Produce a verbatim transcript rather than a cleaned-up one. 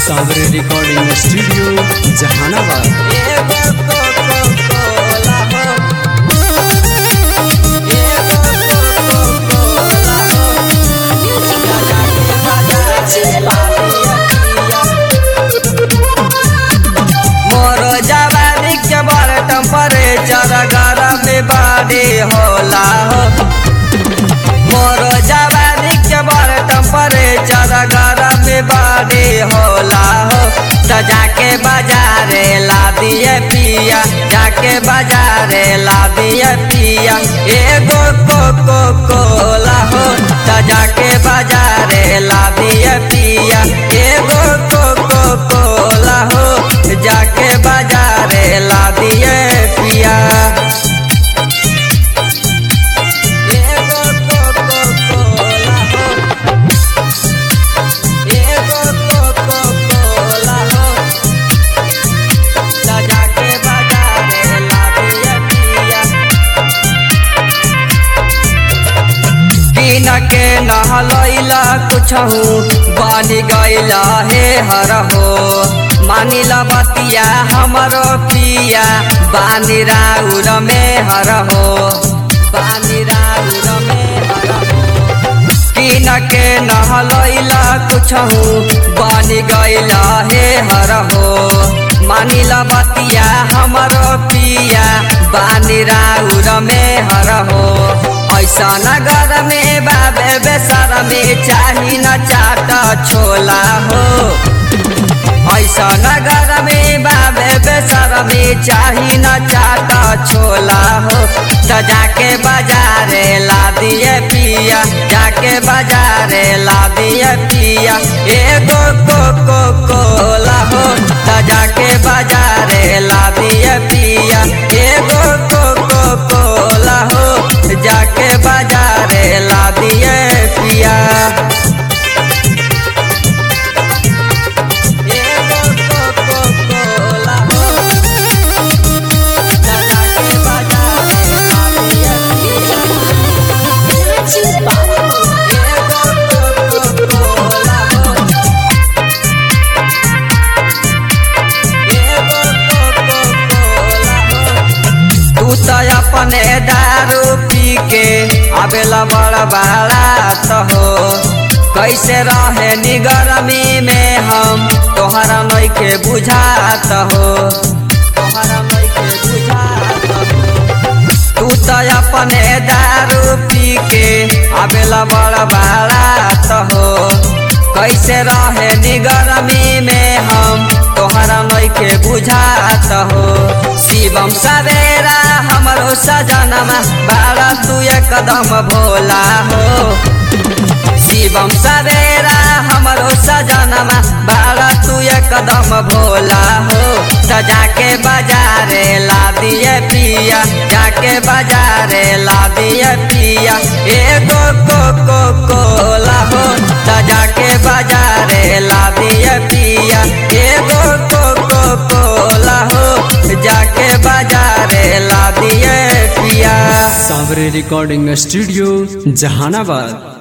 सावरे recording studio Jehanabad. मोरो जवानी के बड़ टेम्परेचर गरम बड़ी होला हो। मोरो जवानी के बड़ टेम्परेचर गरम बड़ी होला हो। तो जाके बाजारे ला दिए पिया, जाके बाजारे ला दिए पिया एगो कोको कोला हो। तो जाके बाजारे ला दिए पिया एगो कोको कोला हो। जाके बाजारे ला दिए पिया एगो कोको कोला हो, एगो कोको कोला हो। तो जाके बाजारे ला दिए पिया बिना के नहलैला कुछहू बन गइला हे हर हो। मानिला बतिया हमरो पिया बानी राउर में हर हो, बानी राउर में हर हो। किन के नहलैला कुछहू बन गइला हे हर हो। मानिला बतिया हमरो पिया बानी राउर में हर हो। ऐसा नगर में बाबे बेसर में चाही न चाट छोला हो। ऐसा नगर में बाबे बेसर में चाही न चाट छोला हो। तो जाके बाजारे ला दिए पिया, जाके बाजारे ला दिए पिया एगो कोको कोला हो। तो जाके बाजारे ला दिए पिया एगो कोको कोला हो। जाके बाजारे ला दिए पिया अपने दारू पी के आवेला बड़ा बारात हो। कैसे रहे निगरमी में हम तोहरा नइखे बुझात हो, तोहरा नइखे बुझात हो। तू तो अपने दारू पी के आवेला बड़ा बारात हो। कैसे रहे निगरमी में हम तोहरा नइखे बुझात हो। शिवम सवेरा हमरो सजनमा बारा तू एकदम भोला हो। शिवम सवेरा हमरो सजनमा बारा तू एकदम भोला हो। तो जाके बाजारे ला दिए पिया, जाके बाजारे ला दिए पिया एगो कोको कोला हो। तो जाके बाजारे ला दिए पिया एगो कोको कोला हो। जाके बाजारे ला दिए पिया सावरे रिकॉर्डिंग स्टूडियो जहानाबाद।